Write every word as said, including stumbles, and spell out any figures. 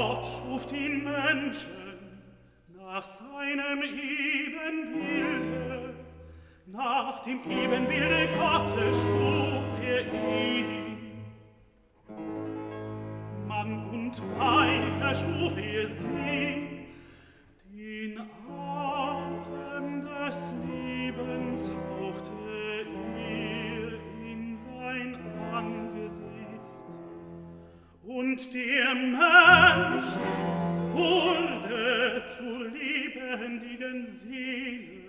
Gott schuf den Menschen nach seinem Ebenbilde. Nach dem Ebenbilde Gottes schuf er ihn. Mann und Weib erschuf er sie, den Atem des Lebens hauchte er in sein Angesicht. Und der Mensch wurde zur lebendigen Seele,